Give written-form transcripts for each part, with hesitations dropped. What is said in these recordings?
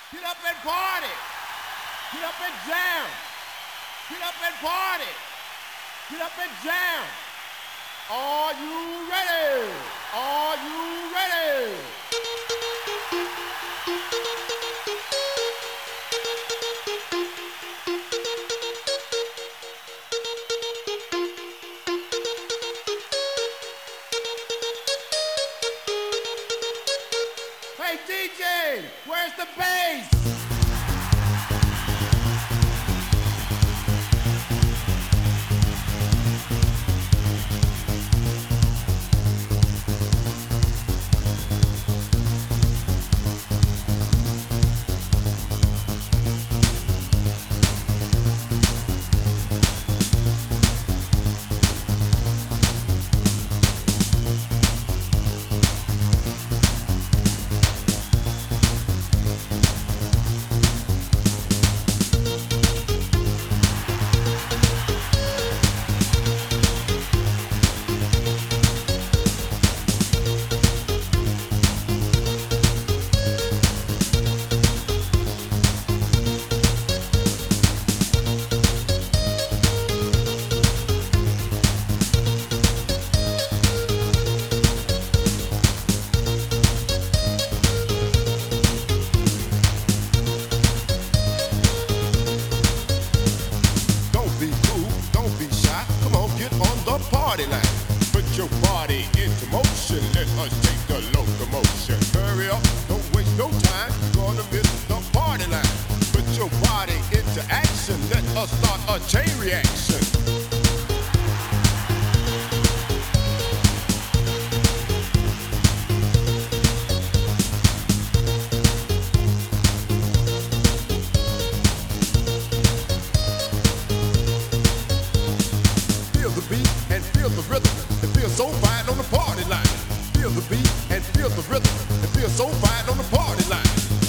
Get up and party. Get up and jam. Get up and party. Get up and jam. Are you ready? Are you ready? Hey DJ, where's the bass? Party line. Put your body into motion. Let us take the locomotion. Hurry up, don't waste no time. You're gonna miss the party line. Put your body into action. Let us start a chain reaction. Feel the beat and feel the rhythm. It feels so fine on the party line. Feel the beat and feel the rhythm. It feels so fine on the party line.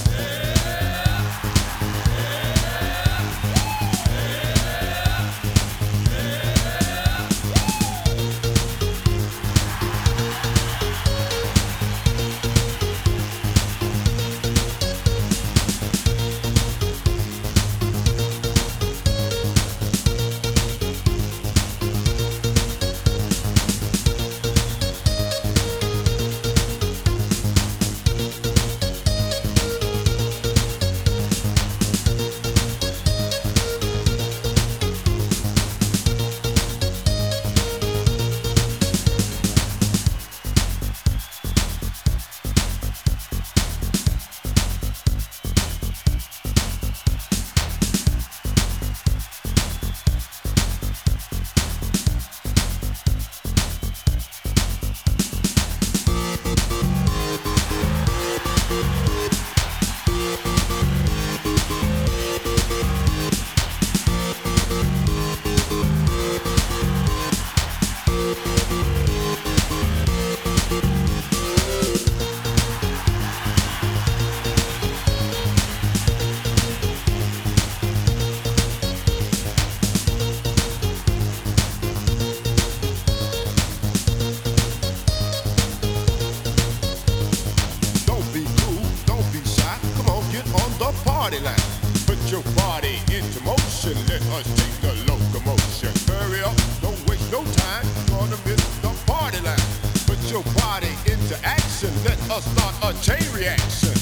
Party line. Put your body into motion. Let us take the locomotion. Hurry up, don't waste no time. You're gonna miss the party line. Put your body into action. Let us start a chain reaction.